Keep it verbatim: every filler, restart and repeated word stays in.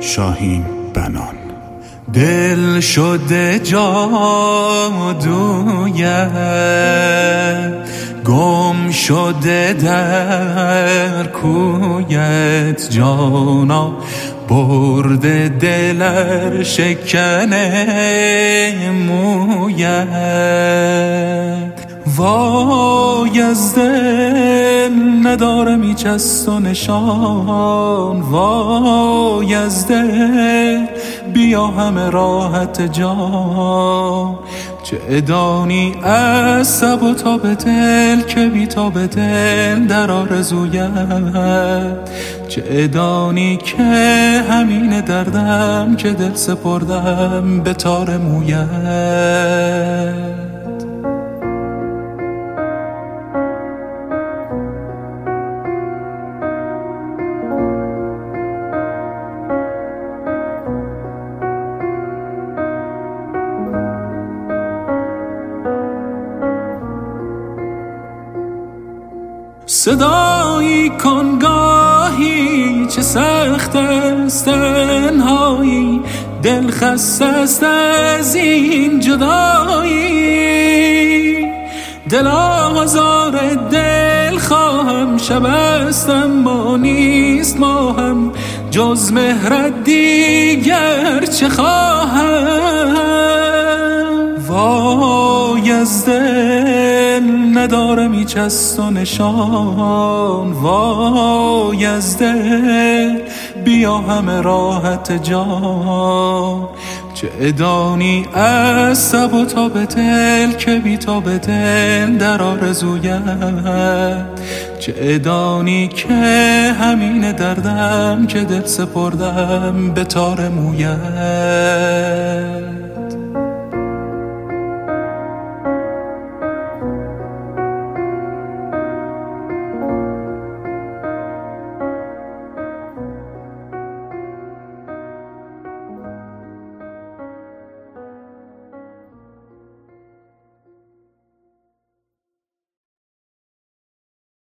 شاهین بنان. دل شده جادویت، گم شده در کویت، جانا برده دلر شکنه مویت. وای از دل ندارم هیچ از تو نشان، وای از دل بیا همه راحت جان. چه ادانی از سب و تاب دل که بی تاب دل در آرزویت، چه ادانی که همین دردم که دل سپردم به تار مویت. صدایی کن گاهی چه سخت است تنهایی، دل خسته است از این جدایی. دل آزار دل خواهم، شب است اما نیست ماهم، جز مهرت دیگر چه خواهم. وای از دل ندارم هیچ از تو نشان، وای از دل بیا همه راحت جان. چه ادانی از سب و تاب دل که بی تاب دل در آرزویت، چه ادانی که همین دردم که دل سپردم به تار مویت.